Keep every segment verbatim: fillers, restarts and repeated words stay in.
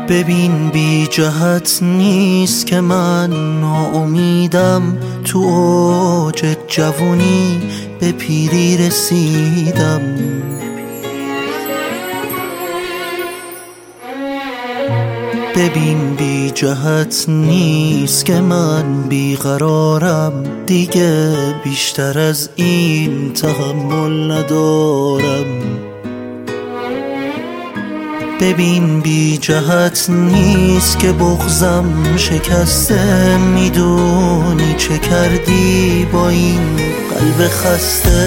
ببین بی جهت نیست که من ناامیدم، تو اوج جوونی به پیری رسیدم. ببین بی جهت نیست که من بیقرارم، دیگه بیشتر از این تحمل ندارم. ببین بی جهت نیست که بغضم شکسته، میدونی چه کردی با این قلب خسته.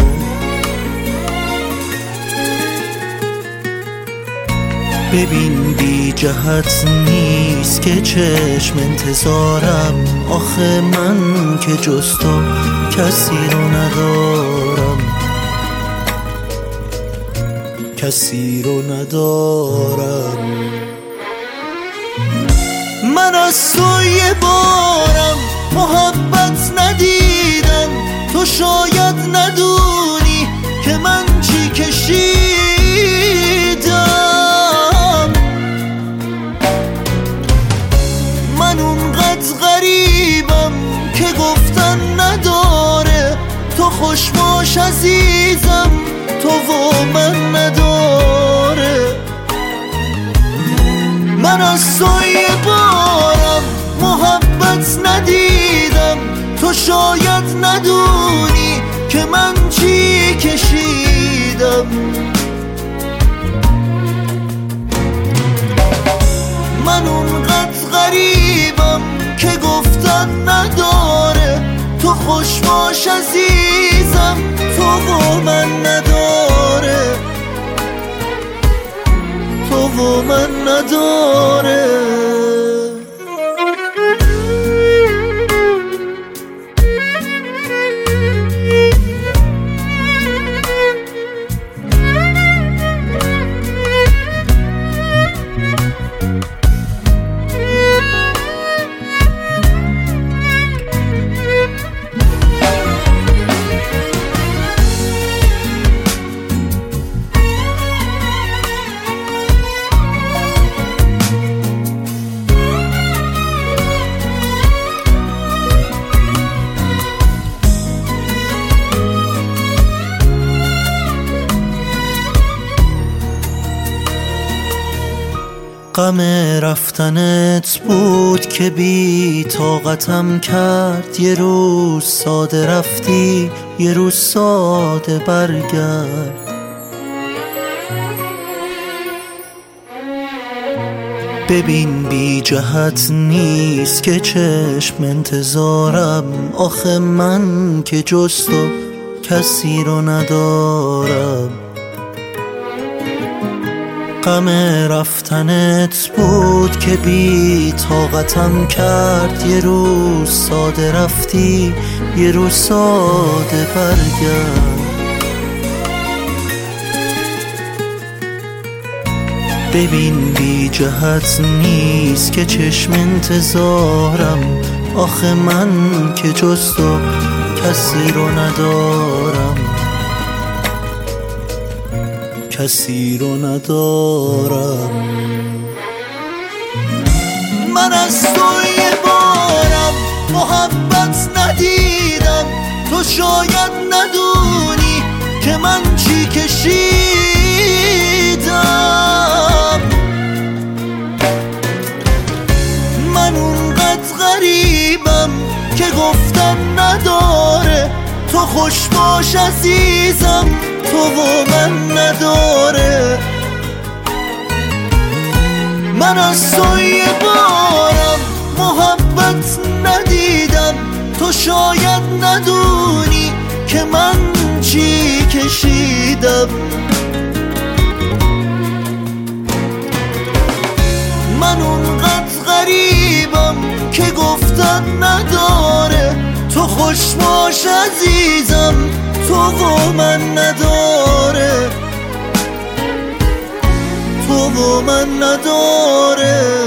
ببین بی جهت نیست که چشم انتظارم، آخه من که جز تو کسی رو ندارم، کسی رو ندارم. من از تو یه بارم محبت ندیدم، تو شاید ندونی که من چی کشیدم. من اونقدر غریبم که گفتن نداره، تو خوش باش عزیزم، تو و من نداره. من از تو یه بارم محبت ندیدم، تو شاید ندونی که من چی کشیدم. من اونقدر غریبم که گفتن نداره، تو خوش باش عزیزم، تو و من نداره، تو و من نداره. غم رفتنت بود که بی طاقتم کرد، یه روز ساده رفتی، یه روز ساده برگرد. ببین بی جهت نیست که چشم انتظارم، آخه من که جز تو کسی رو ندارم. غم رفتنت بود که بی طاقتم کرد، یه روز ساده رفتی، یه روز ساده برگرد. ببین بی جهت نیست که چشم انتظارم، آخه من که جز تو کسی رو ندارم، کسی رو ندارم. من از تو یه بارم محبت ندیدم، تو شاید ندونی که من چی کشیدم. من اونقدر غریبم که گفتن نداره، تو خوش باش عزیزم، تو و من نداره. من از تو یه بارم محبت ندیدم، تو شاید ندونی که من چی کشیدم. من اونقدر غریبم که گفتن نداره، تو خوش باش عزیزم، تو و من نداره، تو و من نداره.